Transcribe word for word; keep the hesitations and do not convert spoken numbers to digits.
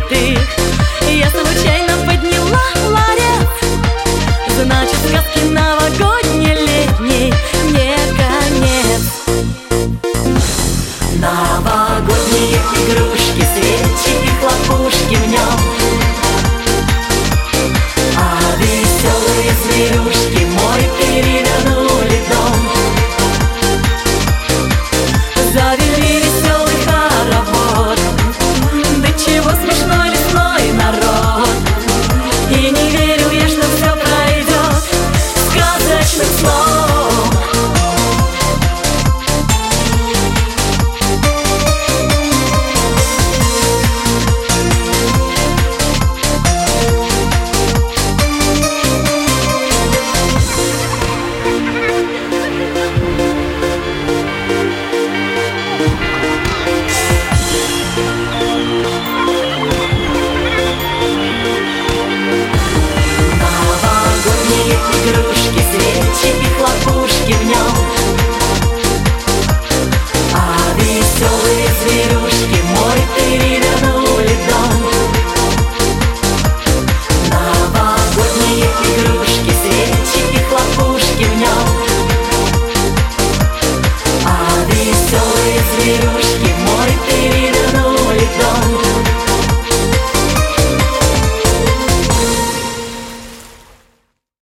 ты. Я случайно подняла ларец, значит, сказки новогодней летней не конец. Новогодние игрушки, свечи и хлопушки в нем, а веселые зверюшки мой перевернули дом. Завели веселый хоровод, да чего смешной лесной народ. И не верю я, что все пройдет сказочным сном. Игрушки, свечи и хлопушки в нем, а веселые зверюшки мой перевернули дом. Новогодние игрушки, свечи и хлопушки в нем, а веселые зверюшки